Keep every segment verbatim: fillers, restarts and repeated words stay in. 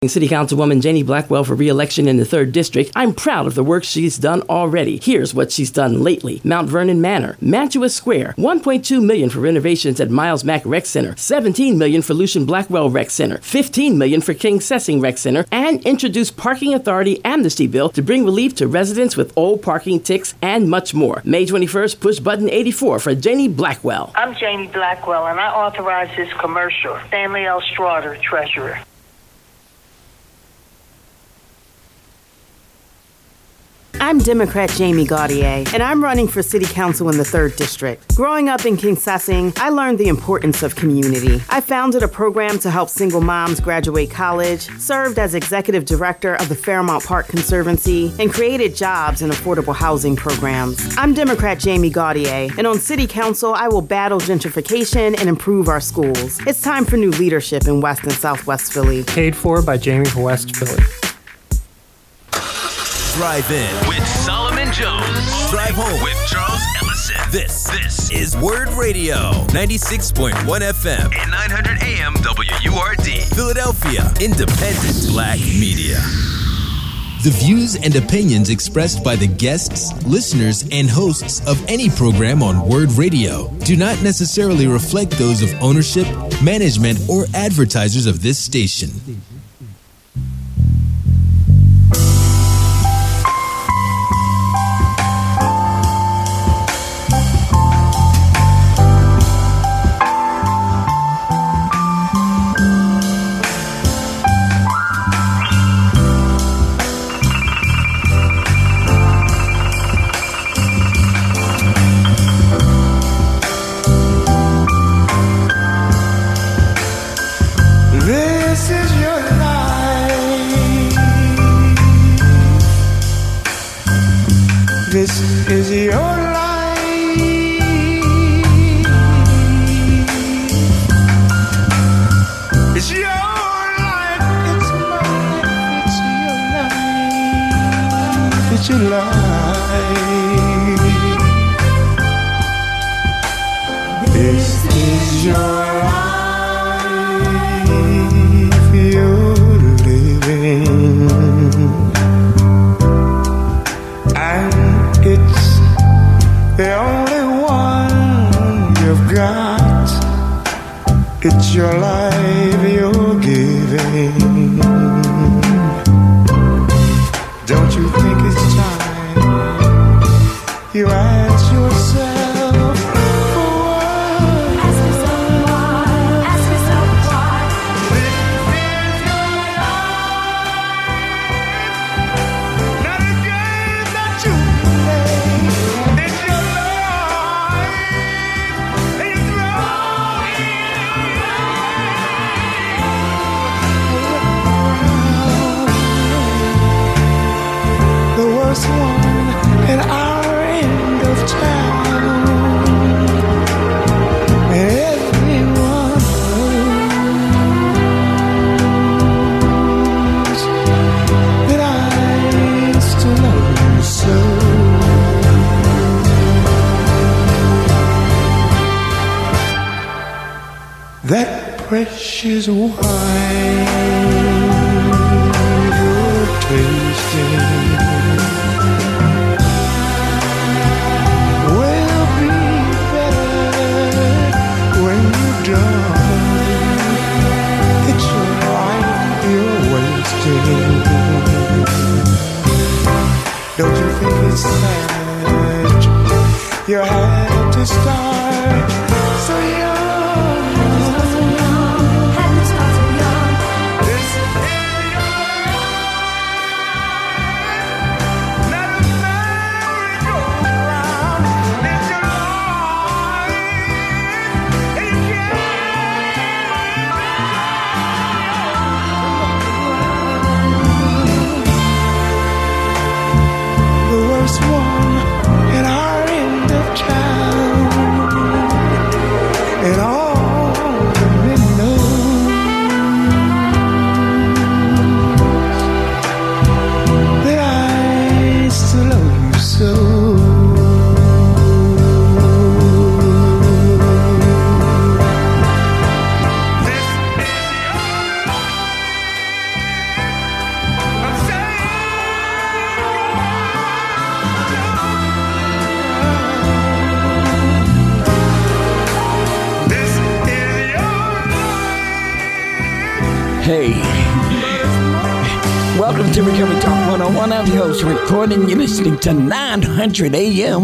City Councilwoman Janie Blackwell for re-election in the third District. I'm proud of the work she's done already. Here's what she's done lately. Mount Vernon Manor, Mantua Square, one point two million dollars for renovations at Miles Mack Rec Center, seventeen million dollars for Lucian Blackwell Rec Center, fifteen million dollars for King Sessing Rec Center, and introduced Parking Authority Amnesty Bill to bring relief to residents with old parking ticks and much more. May twenty-first, push button eighty-four for Janie Blackwell. I'm Janie Blackwell, and I authorize this commercial. Stanley L. Straughter, Treasurer. I'm Democrat Jamie Gaudier, and I'm running for City Council in the third District. Growing up in King Sessing, I learned the importance of community. I founded a program to help single moms graduate college, served as executive director of the Fairmount Park Conservancy, and created jobs and affordable housing programs. I'm Democrat Jamie Gaudier, and on City Council, I will battle gentrification and improve our schools. It's time for new leadership in West and Southwest Philly. Paid for by Jamie for West Philly. Drive in with Solomon Jones. Drive home with Charles Ellison. This, this is Word Radio, ninety-six point one F M and nine hundred A M W U R D. Philadelphia, independent black media. The views and opinions expressed by the guests, listeners, and hosts of any program on Word Radio do not necessarily reflect those of ownership, management, or advertisers of this station. This is your life. It's your life. It's my life. It's your life. It's your life. This is your life you're living. It's the only one you've got. It's your life you're giving. Don't you think it's time you ask yourself for what? Ask yourself why. Ask yourself why. This is your life. Not a game that you one at our end of town, and everyone knows that I used to love you so. That precious wine you're tasting it's your life you're wasting. Don't you think it's sad you had to start so young? Had to start so young. This is your life, not a merry-go-round. It's your life, and you can't. The worst one in our end of town. Hey. Welcome to Recovery Talk one oh one. I'm your host, Rick Gordon. You're listening to nine hundred A M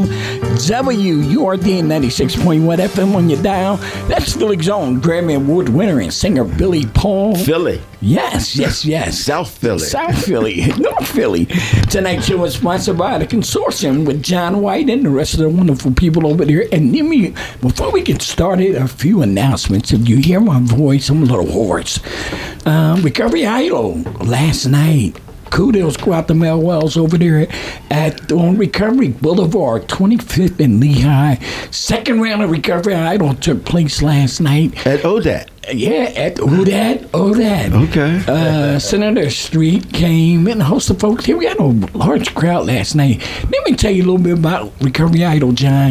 W U R D ninety-six point one F M on your dial. That's Philly's own Grammy Award winner and singer Billy Paul. Philly. Yes, yes, yes. South Philly. South Philly. North Philly. Tonight's show is sponsored by the consortium with John White and the rest of the wonderful people over there. And let me, before we get started, a few announcements. If you hear my voice, I'm a little hoarse. Um, Recovery Idol last night. Kudos go out to Mel Wells over there at on Recovery Boulevard, twenty-fifth and Lehigh. Second round of Recovery Idol took place last night. At O D A T. Yeah, at O D A T. O D A T. Okay. Uh, Senator Street came and a host of folks here. We had a large crowd last night. Let me tell you a little bit about Recovery Idol, John.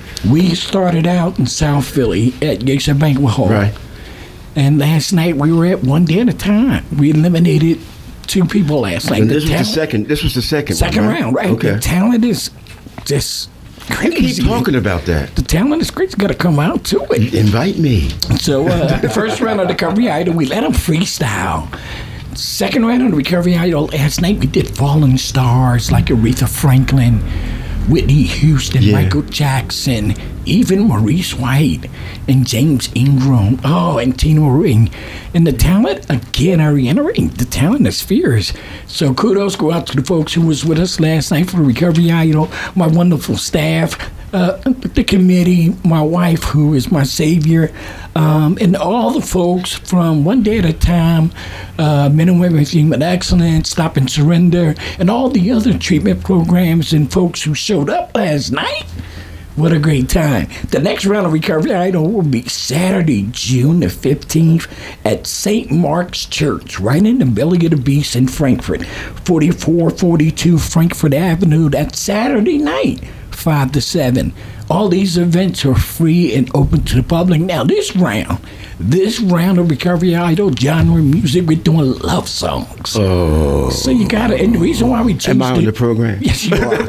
We started out in South Philly at Yates Banquet Hall. Right. And last night we were at one day at a time. We eliminated two people last night. And this the was talent, the second. This was the second. second one, right? round, right? Okay. The talent is just crazy. You keep talking about that. The talent is crazy. Got to come out to it. Invite me. So uh, the first round of the Recovery Idol, we let them freestyle. Second round of the Recovery Idol last night, we did Fallen Stars like Aretha Franklin, Whitney Houston, Yeah. Michael Jackson, even Maurice White and James Ingram. Oh, and Tina Ring. And the talent, again, I reiterate, the talent is fierce. So kudos go out to the folks who was with us last night for the Recovery Idol, my wonderful staff, uh, the committee, my wife, who is my savior, um, and all the folks from One Day at a Time, uh, Men and Women with Human Excellence, Stop and Surrender, and all the other treatment programs and folks who showed up last night. What a great time. The next round of Recovery Idol will be Saturday, June the fifteenth at Saint Mark's Church, right in the belly of the beast in Frankfort. forty-four forty-two Frankfort Avenue. That's Saturday night, five to seven. All these events are free and open to the public. Now, this round, this round of Recovery Idol genre music, we're doing love songs. Oh. So you got to, and the reason why we changed Am I on it- the program? Yes, you are.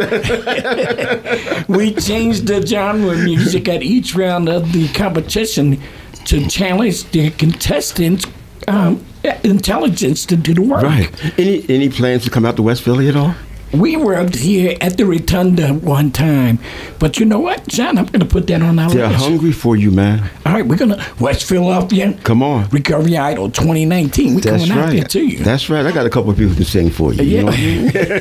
We changed the genre music at each round of the competition to challenge the contestants' um, intelligence to do the work. Right. Any any plans to come out to West Philly at all? We were up here at the Rotunda one time, but you know what, John? I'm going to put that on our They're list. hungry for you, man. All right, we're going to West Philadelphia. Come on. Recovery Idol twenty nineteen. We're That's coming out right. there to you. That's right. I got a couple of people to sing for you. You know what I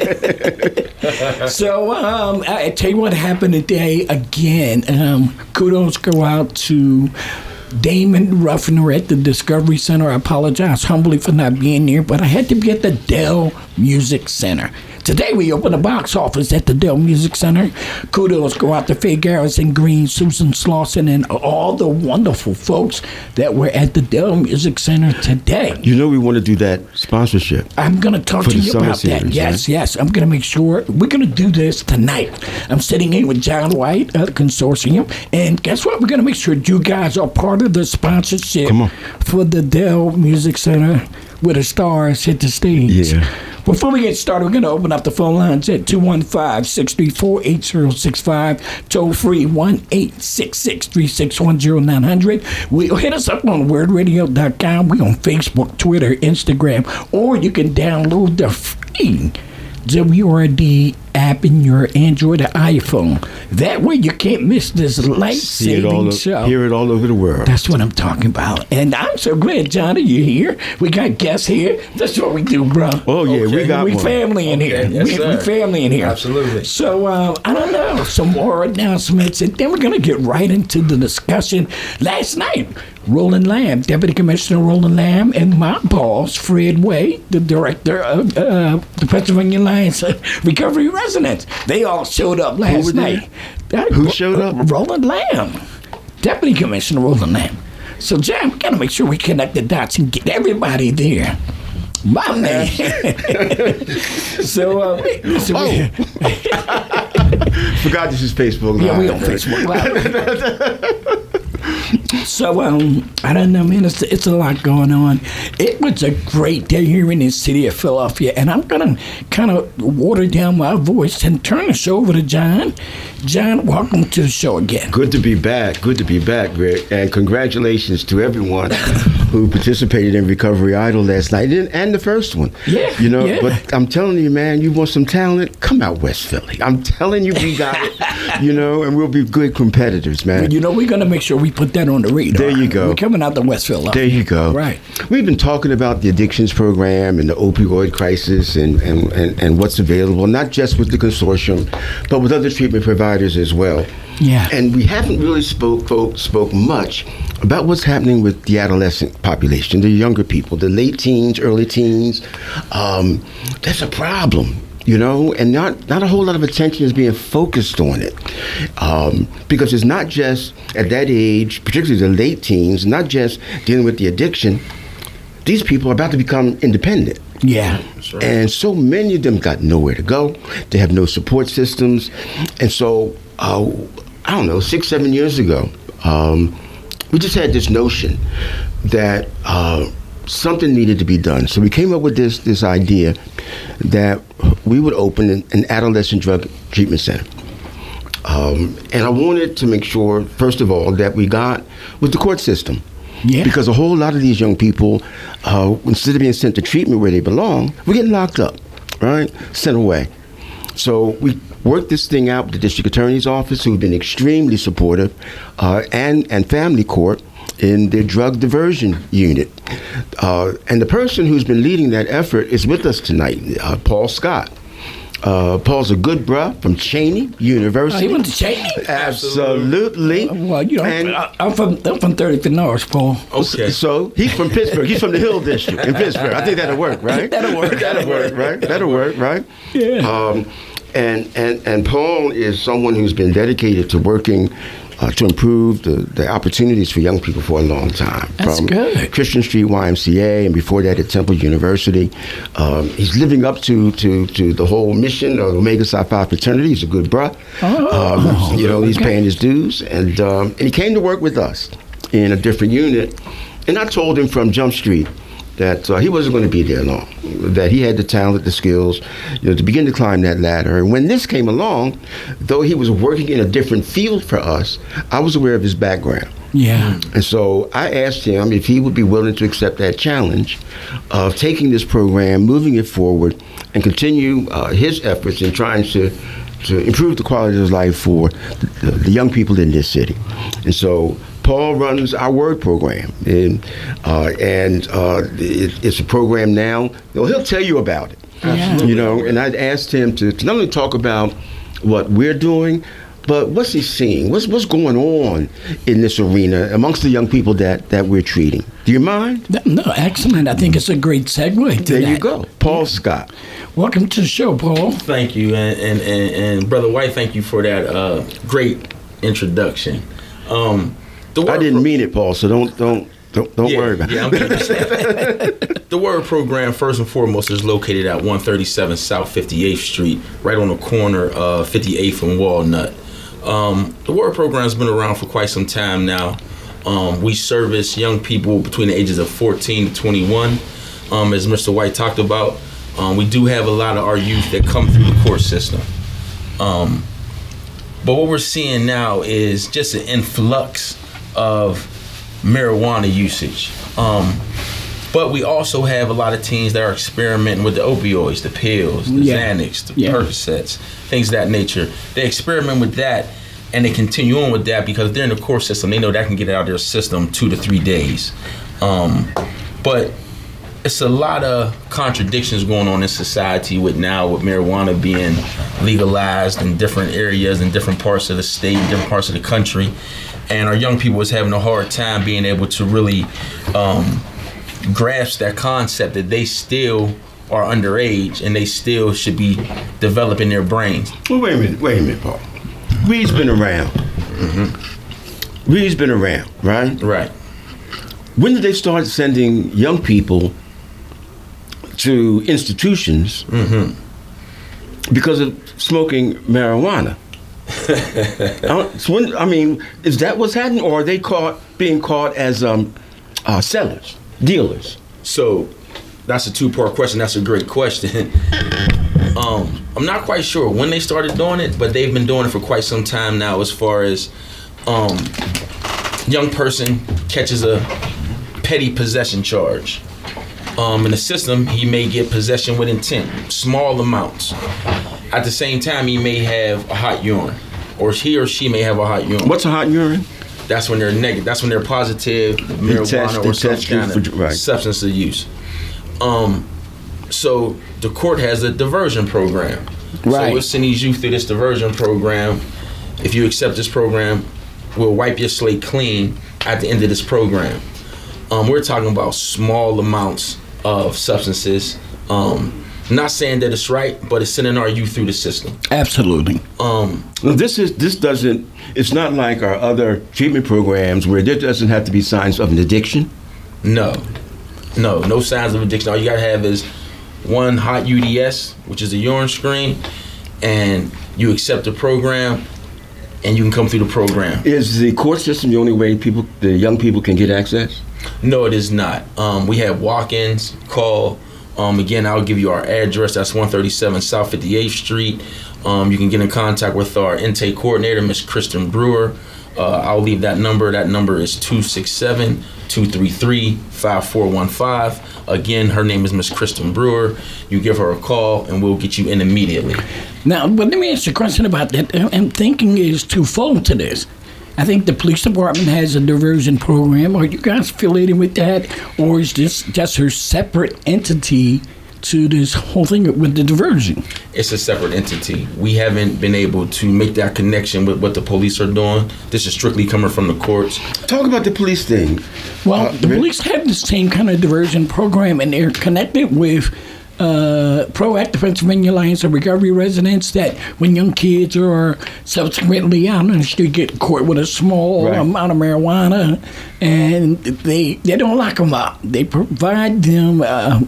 mean? So, um, I, I tell you what happened today again. Um, kudos go out to Damon Ruffner at the Discovery Center. I apologize humbly for not being there, but I had to be at the Dell Music Center. Today we opened a box office at the Dell Music Center. Kudos go out to Faye Garrison Green, Susan Slauson, and all the wonderful folks that were at the Dell Music Center today. You know we want to do that sponsorship. I'm going to talk For to the you summer about that. series, Yes, right? yes. I'm going to make sure. We're going to do this tonight. I'm sitting in with John White at the consortium. And guess what? We're going to make sure you guys are part of the sponsorship Come on. for the Dell Music Center where the stars hit the stage. Yeah. Before we get started, we're going to open up the phone lines at two one five, six three four, eight zero six five, toll free one eight six six, three six one, zero nine hundred. We'll hit us up on word radio dot com. We're on Facebook, Twitter, Instagram, or you can download the free W R D app in your Android or iPhone. That way you can't miss this See it all, life-saving o- show. hear it all over the world. That's what I'm talking about. And I'm so glad, Johnny, you're here. We got guests here. That's what we do, bro. Oh, yeah, we got We one. family in here. yes, we, sir. we family in here. Absolutely. So, uh, I don't know, some more announcements, and then we're going to get right into the discussion. Last night, Roland Lamb, Deputy Commissioner Roland Lamb, and my boss, Fred Way, the director of uh, the Pennsylvania Alliance Recovery Residents, they all showed up last were they? night. That- Who showed up? Roland Lamb, Deputy Commissioner Roland Lamb. So, John, we got to make sure we connect the dots and get everybody there. My man. so, uh, we, so we, Forgot this is Facebook Live. yeah, we on Facebook Live. So, um, I don't know, man. It's, it's a lot going on. It was a great day here in the city of Philadelphia, and I'm going to kind of water down my voice and turn the show over to John. John, welcome to the show again. Good to be back. Good to be back, Rick. And congratulations to everyone who participated in Recovery Idol last night, and, and the first one. Yeah, you know. yeah. But I'm telling you, man, you want some talent? Come out West Philly. I'm telling you, we got it. You know, and we'll be good competitors, man. Well, you know, we're gonna make sure we put that on the radar. There you go. We're coming out to Westville. There you go. Right. We've been talking about the addictions program and the opioid crisis and, and, and, and what's available, not just with the consortium, but with other treatment providers as well. Yeah. And we haven't really spoke, spoke, spoke much about what's happening with the adolescent population, the younger people, the late teens, early teens. Um, that's a problem. You know, and not, not a whole lot of attention is being focused on it. Um, because it's not just at that age, particularly the late teens, not just dealing with the addiction. These people are about to become independent. Yeah. Right. And so many of them got nowhere to go. They have no support systems. And so, uh, I don't know, six, seven years ago, um, we just had this notion that uh, something needed to be done. So we came up with this this idea that we would open an, an adolescent drug treatment center. Um, and I wanted to make sure, first of all, that we got with the court system. Yeah. Because a whole lot of these young people, uh, instead of being sent to treatment where they belong, we're getting locked up, right? Sent away. So we worked this thing out with the district attorney's office, who've been extremely supportive, uh, and, and family court in their drug diversion unit. Uh, and the person who's been leading that effort is with us tonight, uh, Paul Scott. Uh, Paul's a good bruh from Cheney University. Oh, he went to Cheney? Absolutely. Uh, well, you know, and I, I'm from I'm from thirty-fifth North, Paul. Okay. So he's from Pittsburgh. He's from the Hill District in Pittsburgh. I think that'll work, right? That'll work. That'll work, right? That'll work, right? Yeah. Um, and and and Paul is someone who's been dedicated to working Uh, to improve the, the opportunities for young people for a long time. That's From good. Christian Street Y M C A, and before that at Temple University. Um, he's living up to, to, to the whole mission of Omega Psi Phi fraternity. He's a good bruh. Oh, um, you know, he's okay. paying his dues. And, um, and he came to work with us in a different unit. And I told him from Jump Street that uh, he wasn't going to be there long, that he had the talent, the skills, you know, to begin to climb that ladder. And when this came along, though he was working in a different field for us, I was aware of his background. Yeah. And so I asked him if he would be willing to accept that challenge of taking this program, moving it forward, and continue uh, his efforts in trying to to improve the quality of life for the, the young people in this city. And so Paul runs our Word program, and uh, and uh, it, it's a program now. You know, he'll tell you about it. Yeah. You know, and I'd asked him to, to not only talk about what we're doing, but what's he seeing? What's what's going on in this arena amongst the young people that, that we're treating? Do you mind? No, excellent. I think it's a great segue to There that. you go, Paul Scott. Welcome to the show, Paul. Thank you, and and, and, and Brother White, thank you for that uh, great introduction. Um, the I didn't mean it, Paul. So don't don't don't, don't yeah, worry about yeah, it. The Word program, first and foremost, is located at one thirty-seven South fifty-eighth Street, right on the corner of fifty-eighth and Walnut. Um, the Word program has been around for quite some time now. Um, we service young people between the ages of fourteen to twenty-one, um, as Mister White talked about. Um, we do have a lot of our youth that come through the court system. Um, but what we're seeing now is just an influx of marijuana usage. Um, but we also have a lot of teens that are experimenting with the opioids, the pills, the Yeah. Xanax, the Yeah. Percocets, things of that nature. They experiment with that, and they continue on with that because they're in the court system. They know that can get out of their system two to three days. Um, but it's a lot of contradictions going on in society with now with marijuana being legalized in different areas in different parts of the state, different parts of the country. And our young people is having a hard time being able to really um, grasp that concept that they still are underage and they still should be developing their brains. Well, wait a minute, wait a minute, Paul. Weed's been around. Mm-hmm. Weed's been around, right? Right. When did they start sending young people to institutions mm-hmm. because of smoking marijuana? I, so when, I mean, is that what's happening, or are they caught being caught as um, uh, sellers, dealers? So that's a two-part question. That's a great question. um, I'm not quite sure when they started doing it, but they've been doing it for quite some time now. As far as um, young person catches a petty possession charge. Um, in the system, he may get possession with intent, small amounts. At the same time, he may have a hot urine, or he or she may have a hot urine. What's a hot urine? That's when they're negative. That's when they're positive marijuana test- or they some test you kind for- of right. substance of use. Um, so the court has a diversion program. Right. So we'll send these youth through this diversion program. If you accept this program, we'll wipe your slate clean at the end of this program. Um, we're talking about small amounts of substances. Um, not saying that it's right, but it's sending our youth through the system. Absolutely. Um, Well, this is this doesn't. It's not like our other treatment programs where there doesn't have to be signs of an addiction. No, no, no signs of addiction. All you gotta have is one hot U D S, which is a urine screen, and you accept the program, and you can come through the program. Is the court system the only way people, the young people, can get access? No, it is not. Um, we have walk-ins. Call. Um, again, I'll give you our address. That's one thirty-seven South fifty-eighth Street. Um, you can get in contact with our intake coordinator, Miss Kristen Brewer. Uh, I'll leave that number. That number is two six seven, two three three, five four one five. Again, her name is Miss Kristen Brewer. You give her a call, and we'll get you in immediately. Now, but let me ask you a question about that. I'm thinking is twofold to this. I think the police department has a diversion program. Are you guys affiliated with that? Or is this just her separate entity to this whole thing with the diversion? It's a separate entity. We haven't been able to make that connection with what the police are doing. This is strictly coming from the courts. Talk about the police thing. Well, Uh, the police have the same kind of diversion program, and they're connected with uh, Proactive Pennsylvania Alliance of Recovery residents that when young kids are subsequently out on the street get caught with a small Right. amount of marijuana, and they they don't lock them up. They provide them uh,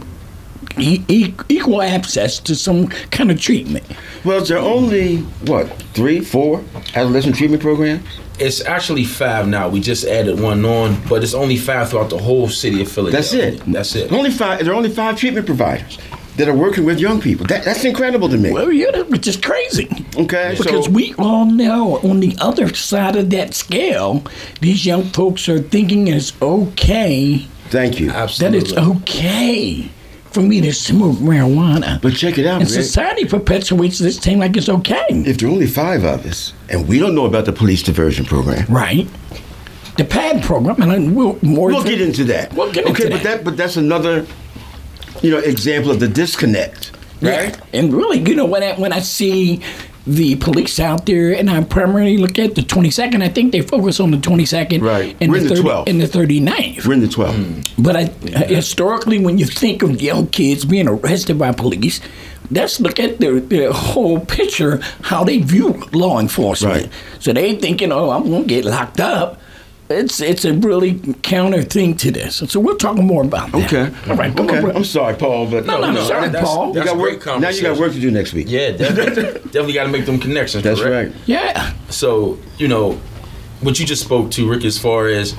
e- e- equal access to some kind of treatment. Well, there are only, what, three, four adolescent treatment programs? It's actually five now. We just added one on, but it's only five throughout the whole city of Philadelphia. That's it. That's it. Only five. There are only five treatment providers that are working with young people. That, that's incredible to me. Well, yeah, which is crazy. Okay, Because so we all know on the other side of that scale, these young folks are thinking it's okay. Thank you. Absolutely. That it's okay for me to smoke marijuana. But check it out, And Rick. society perpetuates this thing like it's okay. If there are only five of us, and we don't know about the police diversion program, Right. The PAD program, and then we'll more. we'll get into that. We'll get okay, into but that. that, but that's another, you know, example of the disconnect, right? Yeah. And really, you know, when I, when I see the police out there, and I primarily look at the twenty-second, I think they focus on the twenty-second Right. and We're the, in the thirty twelfth. and the thirty-ninth. We're in the twelfth. But I, historically, when you think of young kids being arrested by police, let's look at the, the whole picture, how they view law enforcement. Right. So they thinking, oh, I'm going to get locked up. It's it's a really counter thing to this. So we'll talk more about that. Okay. All right. Come Okay. on, bro. I'm sorry, Paul, but No, no, no, sorry, that's, Paul. you That's got great work. Now you got work to do next week. Yeah, definitely, definitely got to make them connections. That's correct? right. Yeah. So, you know, what you just spoke to, Rick, as far as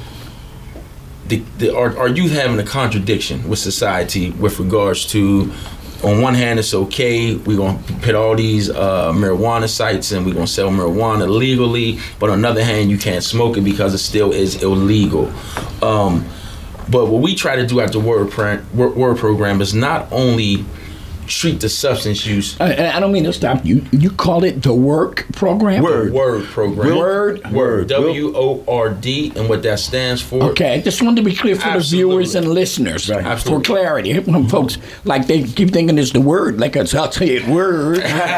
the, the our, our youth having a contradiction with society with regards to, on one hand, it's okay, we're going to put all these uh, marijuana sites and we're going to sell marijuana legally, but on the other hand, you can't smoke it because it still is illegal. Um, but what we try to do at the Word, pro- Word program is not only treat the substance use. I, I don't mean to stop you. You call it the work program? Word. Word program. Word? Word. W O R D, and what that stands for. Okay, just wanted to be clear for Absolutely. the viewers and listeners. Right. For Absolutely. clarity. When folks, like, they keep thinking it's the word, like it's, I'll say it, word.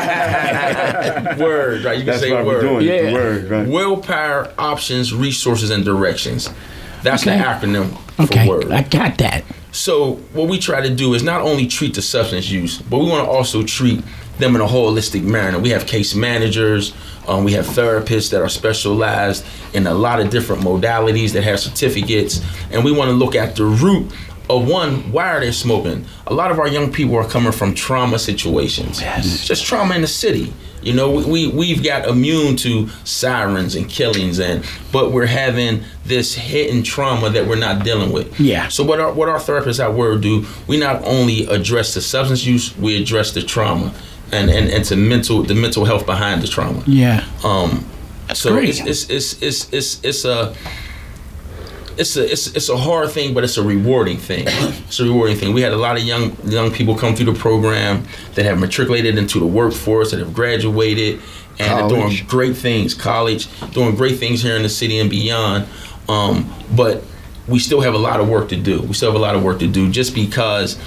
Word, right? You can That's say why word. we're doing it. Yeah. The word, right? Willpower, options, resources, and directions. That's Okay. the acronym Okay, for Word. I got that. So what we try to do is not only treat the substance use, but we want to also treat them in a holistic manner. We have case managers, um, we have therapists that are specialized in a lot of different modalities that have certificates, and we want to look at the root of one, why are they smoking? A lot of our young people are coming from trauma situations. Yes. Just trauma in the city. You know, we, we, we've got immune to sirens and killings, and but we're having this hidden trauma that we're not dealing with. Yeah. So what our, what our therapists at Word do, we not only address the substance use, we address the trauma and, and, and to mental the mental health behind the trauma. Yeah. Um, so great. it's, it's, it's, it's, it's, it's a, it's a it's it's a hard thing, but it's a rewarding thing. It's a rewarding thing. We had a lot of young young people come through the program that have matriculated into the workforce, that have graduated, and are doing great things. College, doing great things here in the city and beyond. Um, but we still have a lot of work to do. We still have a lot of work to do, just because,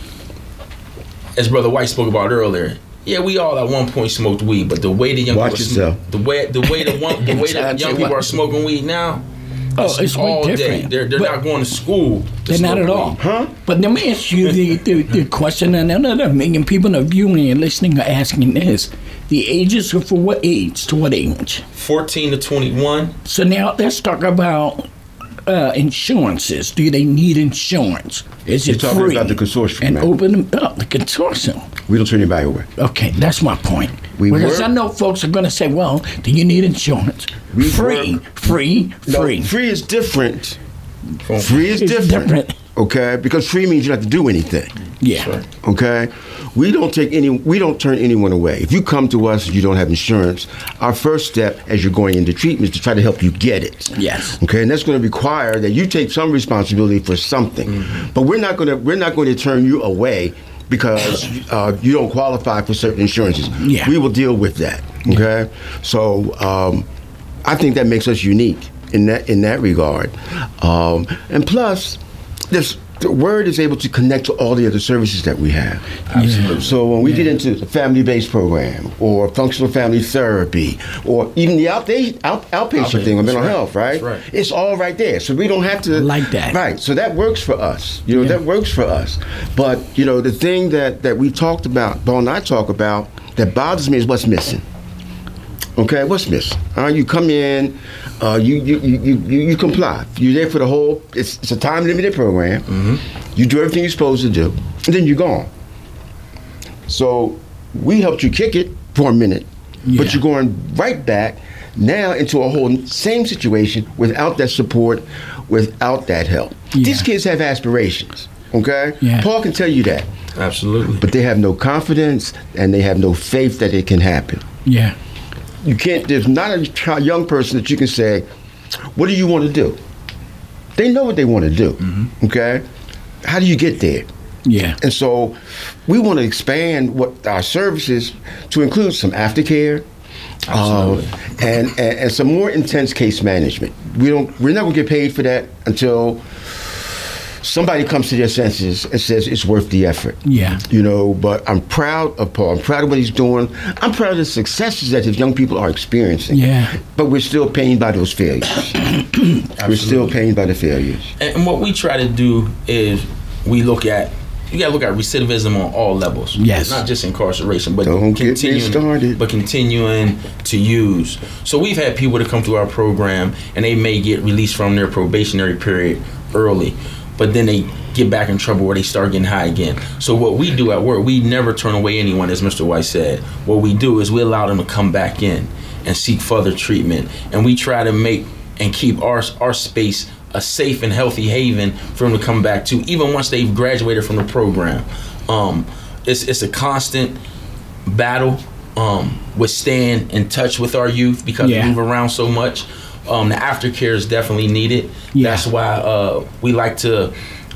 as Brother White spoke about earlier. Yeah, we all at one point smoked weed, but the way the young Watch people yourself. Sm- the way the way the one the way the young people are smoking weed now. Oh, it's all way day. different. They're they're But not going to school. To They're not smoke at all. weed. Huh? But let me ask you the, the, the question, and another million people are viewing and listening are asking this. The ages are from what age to what age? fourteen to twenty-one. So now let's talk about uh, insurances. Do they need insurance? Is You're it talking free? about the consortium, And man. open up the consortium. We don't turn anybody away. Okay, that's my point. We because work- I know folks are going to say, well, do you need insurance? We free, work- free, free. No, free is different. Free is It's different. different. Okay, because free means you don't have to do anything. Yeah. Okay, we don't take any. We don't turn anyone away. If you come to us, and you don't have insurance. Our first step, as you're going into treatment, is to try to help you get it. Yes. Okay, and that's going to require that you take some responsibility for something. Mm-hmm. But we're not going to. We're not going to turn you away because uh, you don't qualify for certain insurances. Yeah. We will deal with that. Okay, so um, I think that makes us unique in that in that regard. Um, and plus, this. The Word is able to connect to all the other services that we have. Absolutely. So when we get into the family-based program or functional family therapy or even the outpatient, out, outpatient Outpatient, thing on that's mental right, health, right? that's right. It's all right there. So we don't have to... Like that. Right. So that works for us. You know, Yeah. that works for us. But, you know, the thing that, that we talked about, Paul and I talk about, that bothers me is what's missing. Okay, what's missing? Uh, you come in, uh, you, you, you, you, you comply. You're there for the whole, it's, it's a time-limited program. Mm-hmm. You do everything you're supposed to do, and then you're gone. So we helped you kick it for a minute, Yeah. but you're going right back now into a whole same situation without that support, without that help. Yeah. These kids have aspirations, okay? Yeah. Paul can tell you that. Absolutely. But they have no confidence, and they have no faith that it can happen. Yeah. You can't, there's not a child, young person that you can say, what do you want to do? They know what they want to do, Mm-hmm. okay? How do you get there? Yeah. And so we want to expand what our services to include some aftercare uh, and, and and some more intense case management. We don't, we're not going to get paid for that until somebody comes to their senses and says it's worth the effort. Yeah. You know, but I'm proud of Paul. I'm proud of what he's doing. I'm proud of the successes that his young people are experiencing. Yeah. But we're still pained by those failures. We're still pained by the failures. And what we try to do is we look at, you got to look at recidivism on all levels. Yes. Not just incarceration, but Don't get me continuing, started. but continuing to use. So we've had people that come through our program and they may get released from their probationary period early, but then they get back in trouble where they start getting high again. So what we do at work, we never turn away anyone, as Mister White said. What we do is we allow them to come back in and seek further treatment. And we try to make and keep our our space a safe and healthy haven for them to come back to, even once they've graduated from the program. Um, it's it's a constant battle um, with staying in touch with our youth because Yeah. we move around so much. Um, the aftercare is definitely needed. Yeah. That's why uh, we like to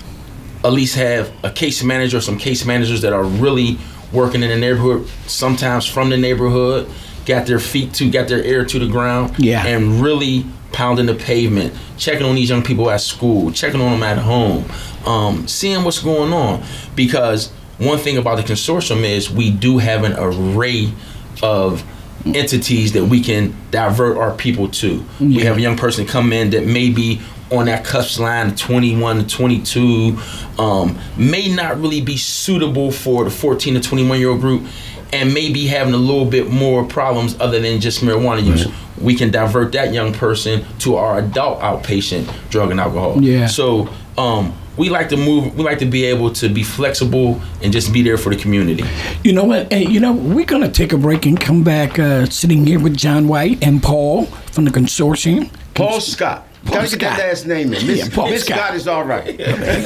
at least have a case manager or some case managers that are really working in the neighborhood, sometimes from the neighborhood, got their feet to, got their ear to the ground, Yeah. and really pounding the pavement, checking on these young people at school, checking on them at home, um, seeing what's going on. Because one thing about the consortium is we do have an array of entities that we can divert our people to. We have a young person come in that may be on that cusp line of twenty-one to twenty-two, um, may not really be suitable for the fourteen to twenty-one year old group, and may be having a little bit more problems other than just marijuana use. We can divert that young person to our adult outpatient drug and alcohol. Yeah. So um, we like to move, we like to be able to be flexible and just be there for the community. You know what? Hey, you know, we're going to take a break and come back uh, sitting here with John White and Paul from the consortium. Paul Scott. Paul Gotta get that Scott. last name in. Miss, Yeah, Paul Miss Scott. Scott is all right.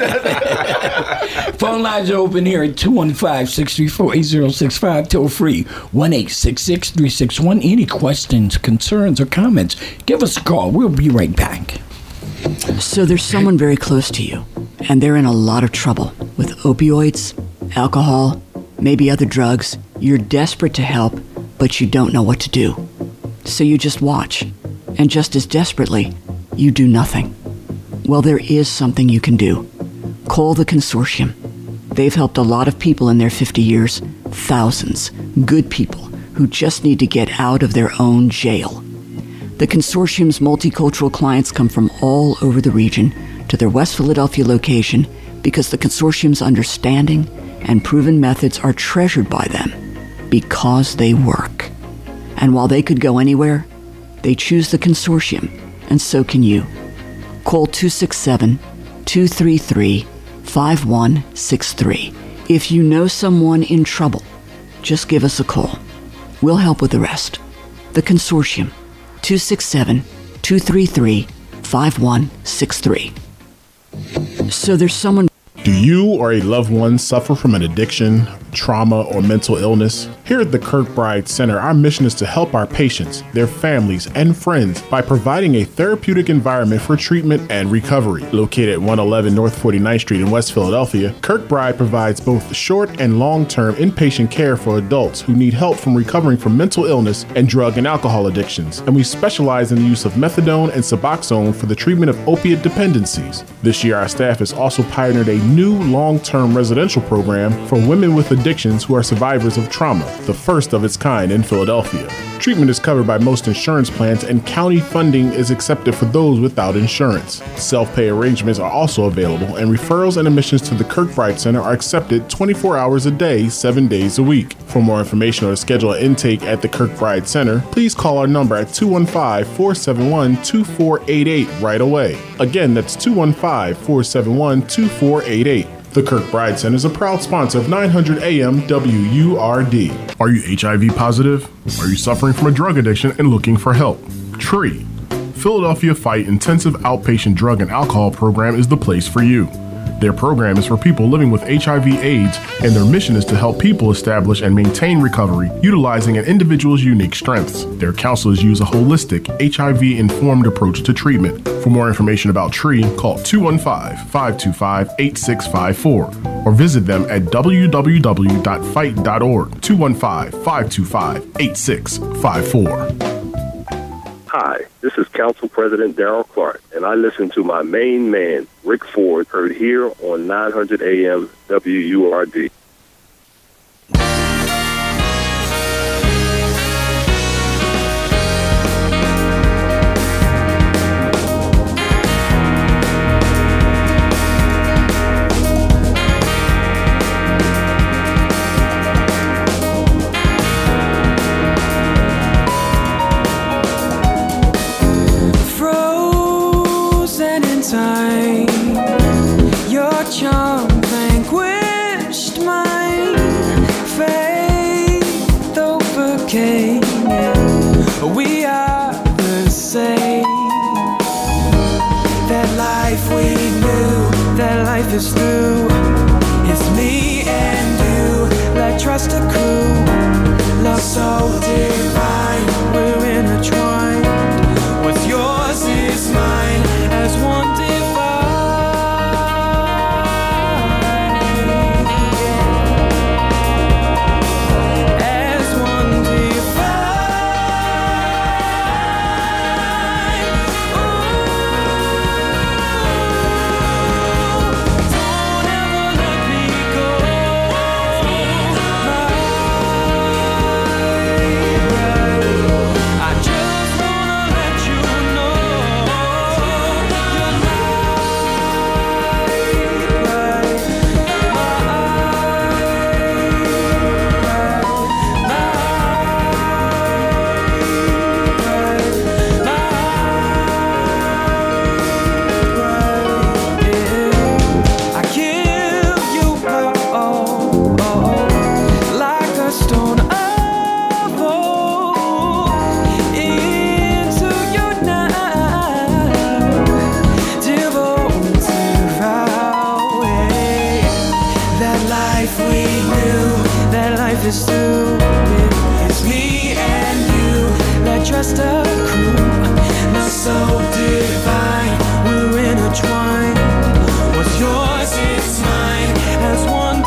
Phone lines are open here at two one five, six three four, eight zero six five. Toll free one eight six six, three six one. Any questions, concerns, or comments, give us a call. We'll be right back. So there's someone very close to you, and they're in a lot of trouble with opioids, alcohol, maybe other drugs. You're desperate to help, but you don't know what to do. So you just watch, and just as desperately, you do nothing. Well, there is something you can do. Call the consortium. They've helped a lot of people in their fifty years, thousands, good people who just need to get out of their own jail. The consortium's multicultural clients come from all over the region to their West Philadelphia location because the consortium's understanding and proven methods are treasured by them because they work. And while they could go anywhere, they choose the consortium, and so can you. Call two six seven, two three three, five one six three. If you know someone in trouble, just give us a call. We'll help with the rest. The consortium, two six seven, two three three, five one six three. So there's someone... Do you or a loved one suffer from an addiction, trauma, or mental illness? Here at the Kirkbride Center, our mission is to help our patients, their families, and friends by providing a therapeutic environment for treatment and recovery. Located at one eleven North forty-ninth Street in West Philadelphia, Kirkbride provides both short and long-term inpatient care for adults who need help from recovering from mental illness and drug and alcohol addictions. And we specialize in the use of methadone and Suboxone for the treatment of opiate dependencies. This year, our staff has also pioneered a new long-term residential program for women with addictions who are survivors of trauma, the first of its kind in Philadelphia. Treatment is covered by most insurance plans, and county funding is accepted for those without insurance. Self-pay arrangements are also available, and referrals and admissions to the Kirkbride Center are accepted twenty-four hours a day, seven days a week. For more information or to schedule an intake at the Kirkbride Center, please call our number at two one five, four seven one, two four eight eight right away. Again, that's two one five, four seven one, two four eight eight. The Kirkbride Center is a proud sponsor of nine hundred A M W U R D. Are you H I V positive? Are you suffering from a drug addiction and looking for help? TREE, Philadelphia Fight Intensive Outpatient Drug and Alcohol Program, is the place for you. Their program is for people living with H I V AIDS, and their mission is to help people establish and maintain recovery utilizing an individual's unique strengths. Their counselors use a holistic, H I V-informed approach to treatment. For more information about TREE, call two one five, five two five, eight six five four or visit them at w w w dot fight dot org, two one five, five two five, eight six five four. Hi, this is Council President Darrell Clark, and I listen to my main man, Rick Ford, heard here on nine hundred A M W U R D. Time, your charm vanquished mine, faith overcame, yeah. We are the same. That life we knew, that life is through. It's me and you, like trust a crew. Love so divine, we're intertwined. What's yours is mine, as one divine. As one divine. Ooh, don't ever let me go. I just wanna let you is through. It's me and you, like just a crew. Not so divine, we're in intertwined. What's yours is mine, as one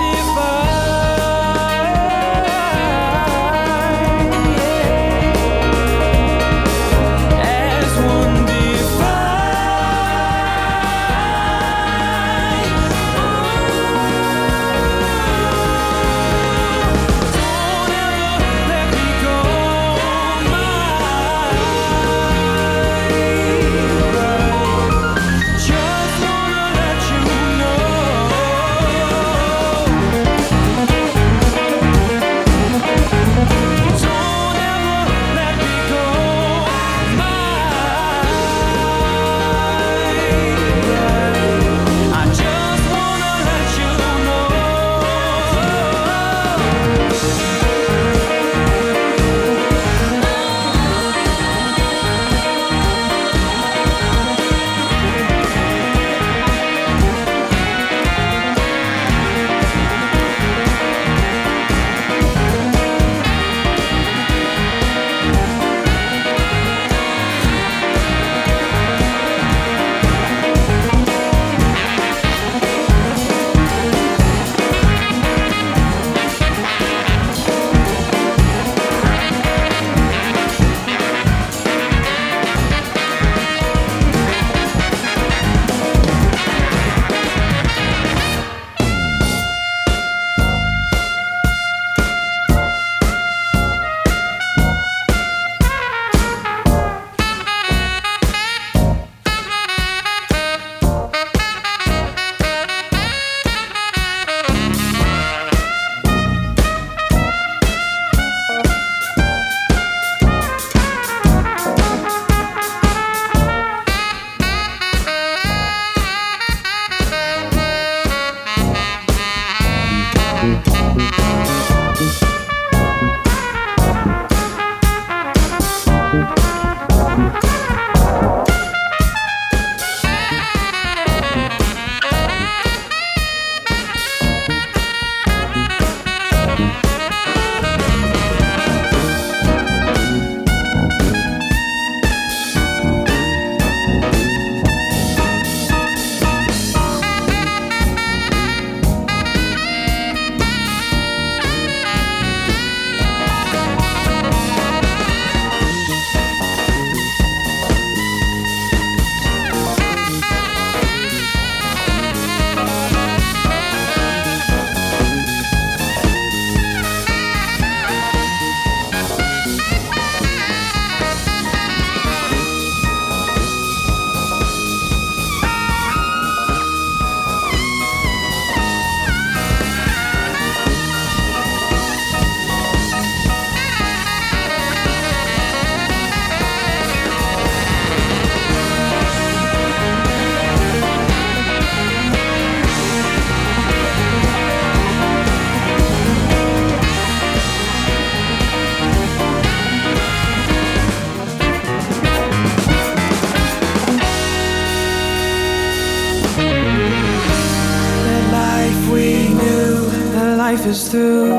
life is through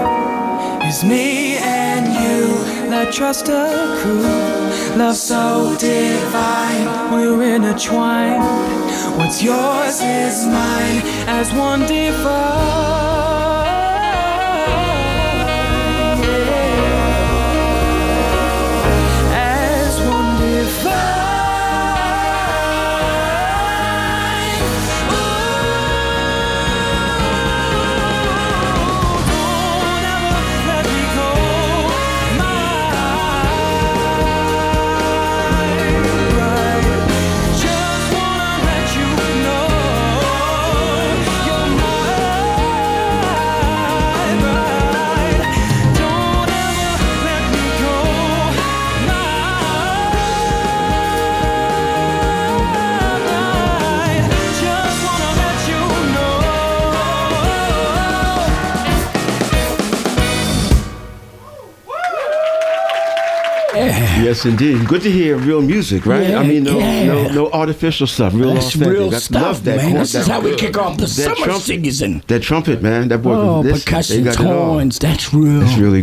is me and you. Let trust accrue. Love so divine, we're intertwined. What's yours is mine, as one divine. As one divine. Yes, indeed. Good to hear real music, right? Yeah, I mean, no, yeah. no, no artificial stuff. Real That's authentic. real I stuff, love that. man. Chord, This that, is how we kick off the summer trumpet, season. That trumpet, man. That boy. Oh, listen, percussion they got it all. tones. That's real. That's really good.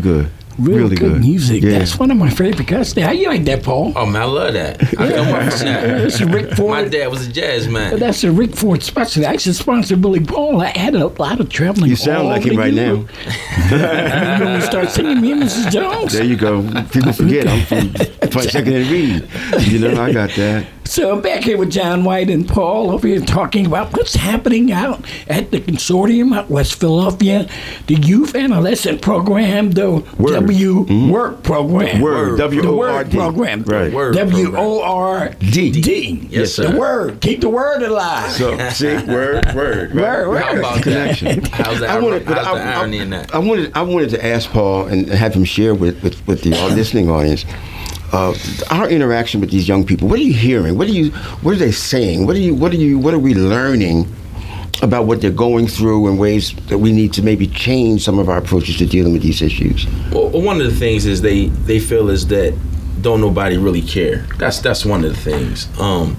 Real Really good, good. music. Yeah. That's one of my favorite guys. How you like that, Paul? Oh man, I love that. I come up with that. That's a Rick Ford. My dad was a jazz man. That's a Rick Ford special. I should sponsor Billy Paul. I had a lot of traveling. You sound all like him over right Europe. now. You know, we start singing me and Missus Jones. There you go. People forget I'm from Second and Reed. You know, I got that. So I'm back here with John White and Paul over here talking about what's happening out at the consortium at West Philadelphia, the Youth Adolescent Program, the Word. W Mhm. Work Program. Word. W The O R Word D. Program. Right. Word W O R D. D. Yes, sir. The Word. Keep the Word alive. So, see, word, word. Word, word. How about Connection. that? How's, the, I wanted, but how's I, the irony in that? I, I wanted, I wanted to ask Paul and have him share with, with, with the listening audience uh, our interaction with these young people. What are you hearing? What are you? What are they saying? What are you? What are you? What are we learning about what they're going through and ways that we need to maybe change some of our approaches to dealing with these issues? Well, one of the things is they they feel is that don't nobody really care. That's that's one of the things. Um,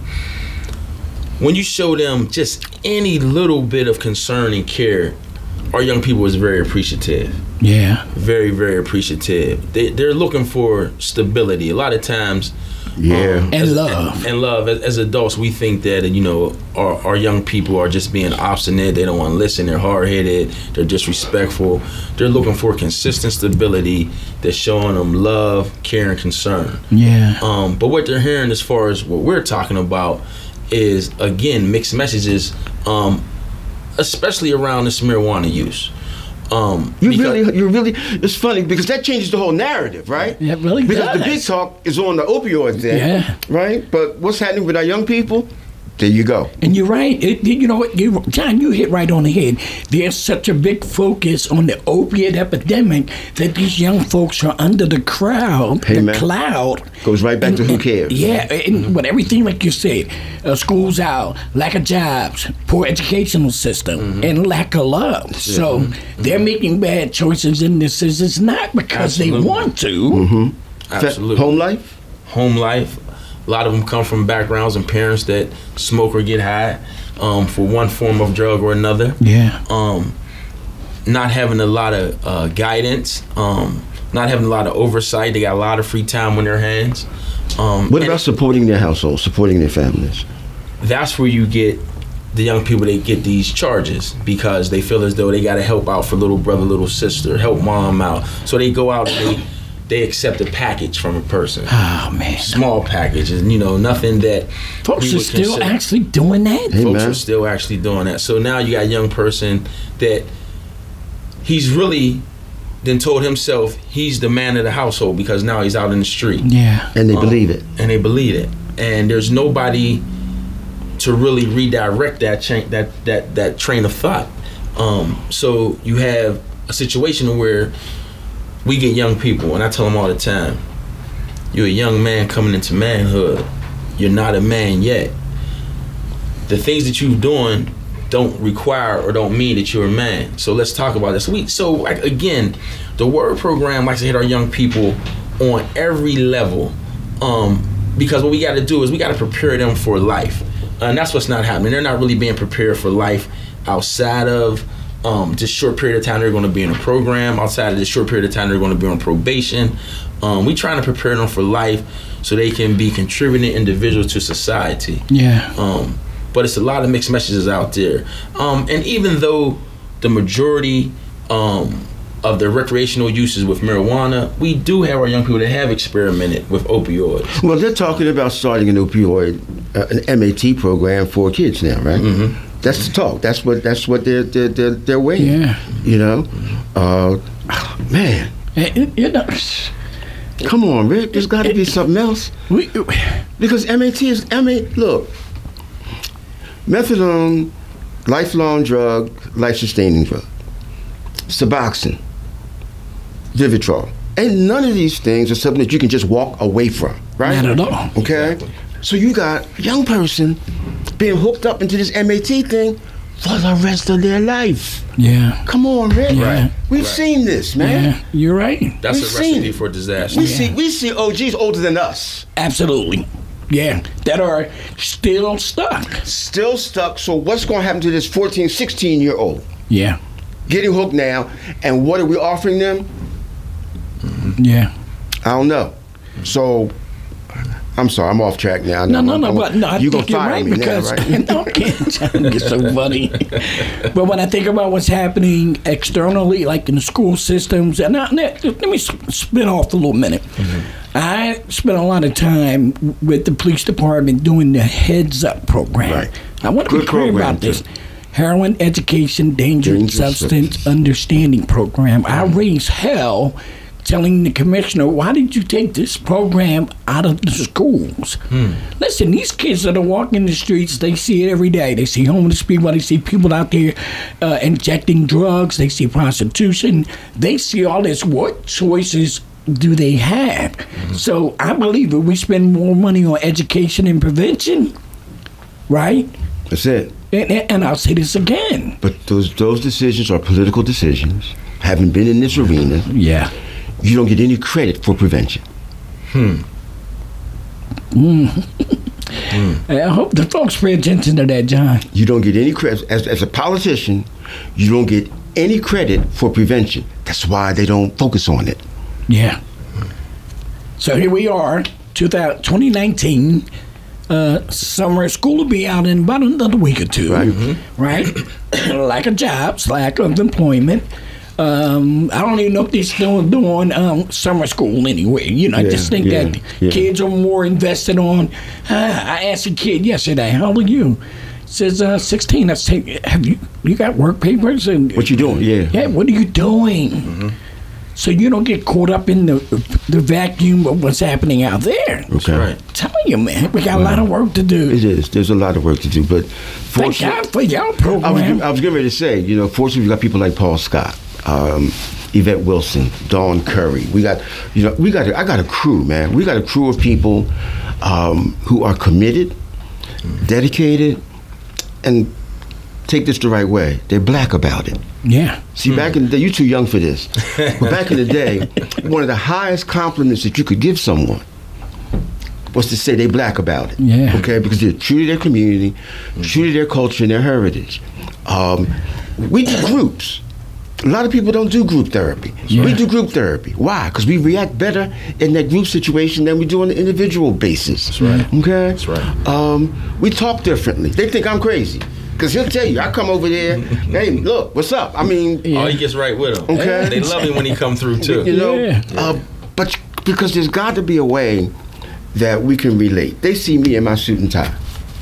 when you show them just any little bit of concern and care, our young people is very appreciative. Yeah. Very, very appreciative. They, they're looking for stability. A lot of times, Yeah. And as, love. And love. As, as adults, we think that, you know, our, our young people are just being obstinate. They don't want to listen. They're hard-headed. They're disrespectful. They're looking for consistent stability that's showing them love, care, and concern. Yeah. Um, but what they're hearing as far as what we're talking about is, again, mixed messages, um, especially around this marijuana use. Um, You really, you really. It's funny because that changes the whole narrative, right? Yeah, it really Because does. the big talk is on the opioid thing, Yeah. right? But what's happening with our young people? There you go. And you're right. It, you know what, you, John, you hit right on the head. There's such a big focus on the opiate epidemic that these young folks are under the crowd, Hey, the man. cloud. Goes right back And- to who and- cares. Yeah, and with everything like you said, uh, schools out, lack of jobs, poor educational system, Mm-hmm. and lack of love. So they're making bad choices in this. It's not because Absolutely. they want to. Mm-hmm. Absolutely. Home life? Home life. A lot of them come from backgrounds and parents that smoke or get high um, for one form of drug or another. Yeah. Um, not having a lot of uh, guidance. Um, not having a lot of oversight. They got a lot of free time on their hands. Um, What and about supporting their household, supporting their families? that's where you get the young people. They get these charges because they feel as though they got to help out for little brother, little sister, help mom out. So they go out and they they accept a package from a person. Oh man. Small packages, and you know nothing that Folks we are would still consider. actually doing that. Hey, Folks man. are still actually doing that. So now you got a young person that he's really then told himself he's the man of the household because now he's out in the street. Yeah. And they Um, believe it. And they believe it. And there's nobody to really redirect that chain, that that that train of thought. Um, so you have a situation where we get young people, and I tell them all the time, you're a young man coming into manhood. You're not a man yet. The things that you're doing don't require or don't mean that you're a man. So let's talk about this. We so like, again, the Word program likes to hit our young people on every level, um, because what we got to do is we got to prepare them for life, and that's what's not happening. They're not really being prepared for life outside of um, this short period of time they're going to be in a program. Outside of this short period of time they're going to be on probation. Um, we trying to prepare them for life so they can be contributing individuals to society. Yeah. Um, but it's a lot of mixed messages out there. Um, and even though the majority um, of the recreational uses with marijuana, we do have our young people that have experimented with opioids. Well, they're talking about starting an opioid, uh, an M A T program for kids now, right? Mm-hmm. That's the talk. That's what that's what they're they're they're, they're waiting. Yeah. You know, uh, man. It, it, it, Come on, Rick. There's got to be something else. we, Because M A T is, I mean, look, methadone, lifelong drug, life-sustaining drug, Suboxone, Vivitrol. And none of these things are something that you can just walk away from, right? Not at all. Okay? So you got a young person being hooked up into this M A T thing for the rest of their life. Yeah. Come on, Rick. Yeah. We've Right. seen this, man. Yeah. You're right. That's We've a seen recipe it. for disaster. We see we see O Gs older than us. Absolutely. Yeah. That are still stuck. Still stuck. So what's going to happen to this fourteen, sixteen year old? Yeah. Getting hooked now, and what are we offering them? Mm-hmm. Yeah. I don't know. So, I'm sorry, I'm off track now. No, no, I'm, no, I'm, but no, I you think gonna you're fire right me because now, right? no, I can't. It's so funny. But when I think about what's happening externally, like in the school systems, and I, let, let me spin off a little minute. Mm-hmm. I spent a lot of time with the police department doing the Heads Up program. Right. I want to Good be clear program, about this. too. Heroin Education Dangerous, Dangerous Substance Substance. Understanding Program. I raised hell telling the commissioner, why did you take this program out of the schools? Hmm. Listen, these kids that are walking the streets, they see it every day. They see homeless people. They see people out there uh, injecting drugs. They see prostitution. They see all this. What choices do they have? Mm-hmm. So I believe if we spend more money on education and prevention, right? That's it. And, and I'll say this again. But those those decisions are political decisions. Having been in this arena, yeah, you don't get any credit for prevention. Hmm. Mm. mm. I hope the folks pay attention to that, John. You don't get any credit as as a politician. You don't get any credit for prevention. That's why they don't focus on it. Yeah. So here we are, twenty nineteen. Uh, summer school will be out in about another week or two, right? Mm-hmm. Right? Lack of jobs, lack of employment. Um, I don't even know if they're still doing um, summer school anyway. You know, yeah, I just think yeah, that yeah. kids are more invested on. Uh, I asked a kid yesterday, "How old are you?" Says uh, sixteen. I say, "Have you you got work papers?" And what you doing? Yeah, yeah. What are you doing? Mm-hmm. So you don't get caught up in the the vacuum of what's happening out there. Okay. Right. I'm telling you, man, we got well, a lot of work to do. It is. There's a lot of work to do, but thank God for y'all program. I was, I was getting ready to say, you know, fortunately, we got people like Paul Scott, um, Yvette Wilson, Dawn Curry. We got, you know, we got. I got a crew, man. We got a crew of people um, who are committed, dedicated, and take this the right way. They're black about it. Yeah. See, mm. back in the day, you're too young for this, but back in the day, one of the highest compliments that you could give someone was to say they black about it. Yeah. Okay, because they're true to their community, mm-hmm. true to their culture and their heritage. Um, we do groups. A lot of people don't do group therapy. Yeah. We do group therapy. Why? Because we react better in that group situation than we do on an individual basis. That's right. Okay? That's right. Um, we talk differently. They think I'm crazy. Because he'll tell you, I come over there, hey, look, what's up? I mean... Yeah. Oh, he gets right with him. Okay. They love him when he come through, too. You know, yeah. uh, but because there's got to be a way that we can relate. They see me in my suit and tie.